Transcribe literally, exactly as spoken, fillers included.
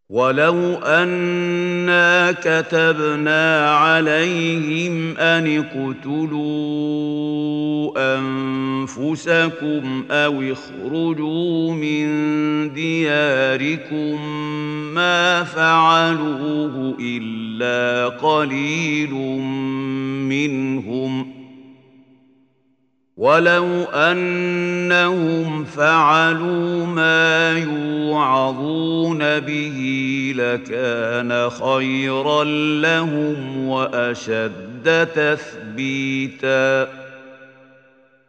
ولو أنا كتبنا عليهم أن اقتلوا أنفسكم أو اخرجوا من دياركم ما فعلوه إلا قليل منهم ولو أنهم فعلوا ما يوعظون به لكان خيرا لهم وأشد تثبيتا